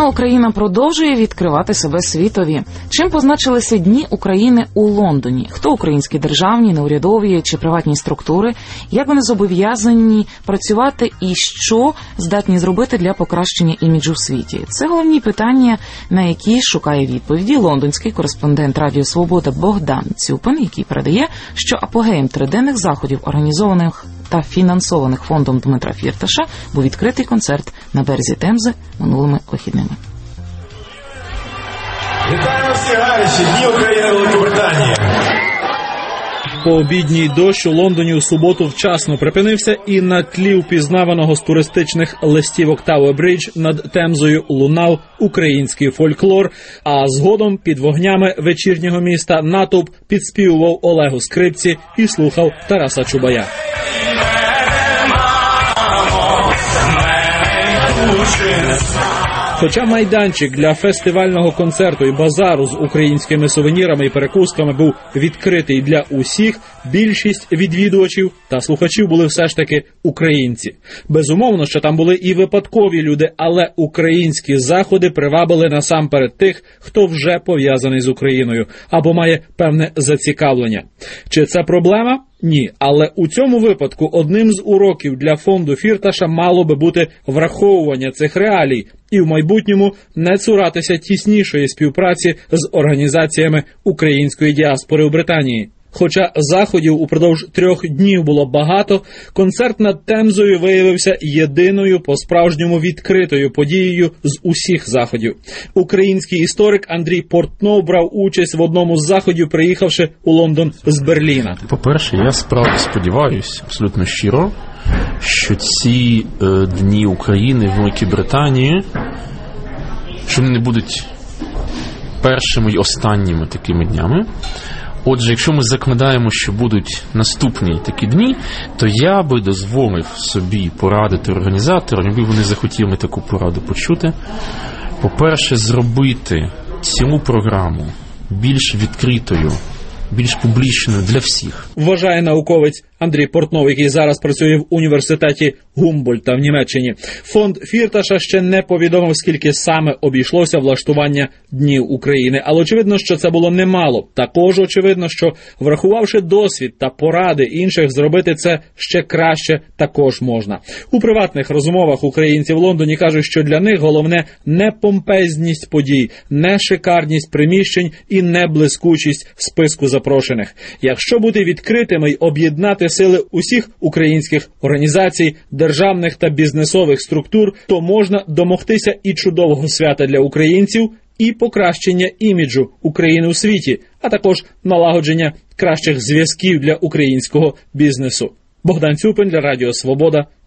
А Україна продовжує відкривати себе світові. Чим позначилися Дні України у Лондоні? Хто українські державні, неурядові чи приватні структури? Як вони зобов'язані працювати і що здатні зробити для покращення іміджу в світі? Це головні питання, на які шукає відповіді лондонський кореспондент Радіо Свобода Богдан Цюпин, який передає, що апогеєм триденних заходів, організованих та фінансованих фондом Дмитра Фірташа, був відкритий концерт на березі Темзи минулими вихідними. Вітаємо всі гарячі! Дні України Великобританії! Пообідній дощ у Лондоні у суботу вчасно припинився, і на тлі впізнаваного з туристичних листівок Тауер-Бридж над Темзою лунав український фольклор, а згодом під вогнями вечірнього міста натовп підспівував Олегу Скрипці і слухав Тараса Чубая. Хоча майданчик для фестивального концерту і базару з українськими сувенірами і перекусками був відкритий для усіх, більшість відвідувачів та слухачів були все ж таки українці. Безумовно, що там були і випадкові люди, але українські заходи привабили насамперед тих, хто вже пов'язаний з Україною або має певне зацікавлення. Чи це проблема? Ні, але у цьому випадку одним з уроків для фонду Фірташа мало би бути враховування цих реалій і в майбутньому не цуратися тіснішої співпраці з організаціями української діаспори у Британії. Хоча заходів упродовж 3 днів було багато, концерт над Темзою виявився єдиною по-справжньому відкритою подією з усіх заходів. Український історик Андрій Портнов брав участь в одному з заходів, приїхавши у Лондон з Берліна. По-перше, я справді сподіваюся, абсолютно щиро, що ці Дні України в Великій Британії, що вони не будуть першими й останніми такими днями. Отже, якщо ми закладаємо, що будуть наступні такі дні, то я би дозволив собі порадити організаторам, якби вони захотіли таку пораду почути. По-перше, зробити цілу програму більш відкритою, більш публічною для всіх. Вважає науковець Андрій Портнов, який зараз працює в університеті Гумбольдта в Німеччині. Фонд Фірташа ще не повідомив, скільки саме обійшлося влаштування Днів України. Але очевидно, що це було немало. Також очевидно, що врахувавши досвід та поради інших, зробити це ще краще також можна. У приватних розмовах українці в Лондоні кажуть, що для них головне не помпезність подій, не шикарність приміщень і не блискучість списку запрошених. Якщо бути відкритими й об'єднати сили усіх українських організацій, державних та бізнесових структур, то можна домогтися і чудового свята для українців, і покращення іміджу України у світі, а також налагодження кращих зв'язків для українського бізнесу. Богдан Цюпин для Радіо Свобода,